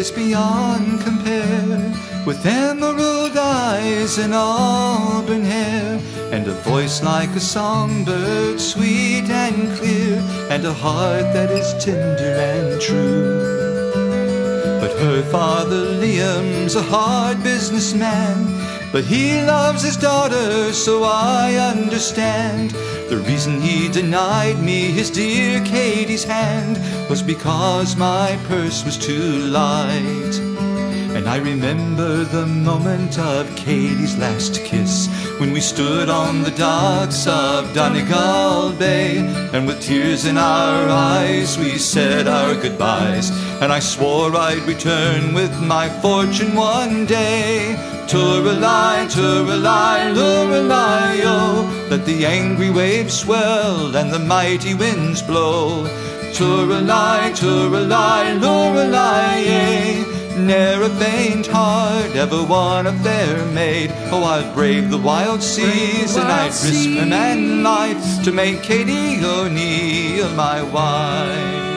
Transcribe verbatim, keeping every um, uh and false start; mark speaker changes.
Speaker 1: is beyond compare, with emerald eyes and auburn hair, and a voice like a songbird, sweet and clear, and a heart that is tender and true. But her father Liam's a hard businessman, but he loves his daughter, so I understand. The reason he denied me his dear Katie's hand was because my purse was too light. And I remember the moment of Katie's last kiss, when we stood on the docks of Donegal Bay, and with tears in our eyes we said our goodbyes, and I swore I'd return with my fortune one day. Touralai, Touralai, Lorelei, oh, let the angry waves swell and the mighty winds blow. Touralai, Touralai, Lorelei, eh, ne'er a faint heart ever won a fair maid. Oh, I'd brave the wild seas, the wild and I'd risk a man life to make Katie O'Neill my wife.